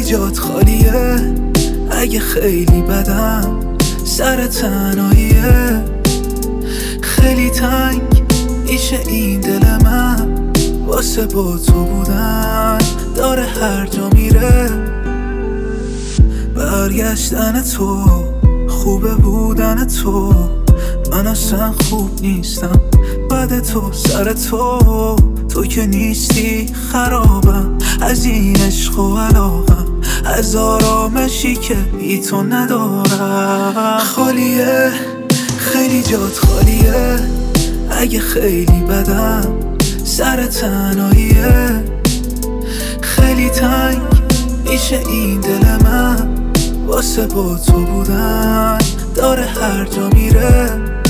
جات خالیه، اگه خیلی بدم سر تنهاییه. خیلی تنگ میشه این دل من واسه با تو بودن، داره هر جا میره. برگشتن تو خوبه، بودن تو من اصلا خوب نیستم. بعد تو سر تو که نیستی خرابم. از این عشق و علاقم، از آرامشی که بی تو ندارم. خالیه، خیلی جات خالیه، اگه خیلی بدم سر تنهاییه. خیلی تنگ میشه این دل من واسه با تو بودن، داره هر جا میره.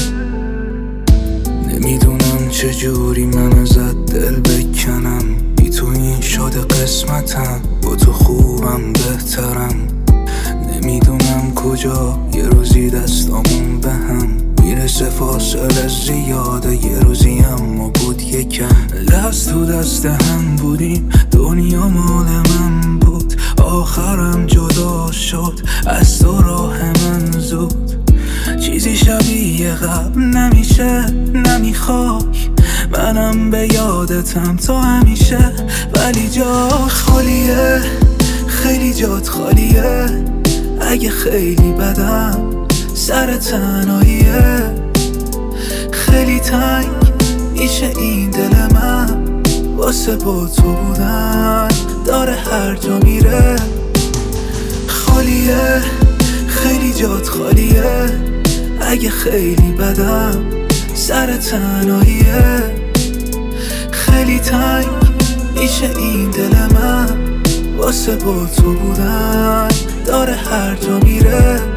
نمیدونم چجوری من ازت دل بکنم، بی تو این شده قسمتم، با تو خوبم بهترم. نمیدونم کجا یه روزی دستامون به هم میرسه، فاصله زیاده، یه روزی اما بود یکم. دست تو دست هم بودیم، دنیا مال من بود، آخرم جدا شد از تو راه من زود. چیزی شبیه قبل نمیشه، نمیخوای منم به یادتم تو همیشه. ولی جات خالیه، خیلی جات خالیه، اگه خیلی بدم سر تنهاییه. خیلی تنگ میشه این دل من واسه با تو بودن، داره هر جا میره. خالیه، خیلی جات خالیه، اگه خیلی بدم سر تنهاییه. خیلی تنگ میشه این دل من واسه با تو بودن، داره هر جا میره.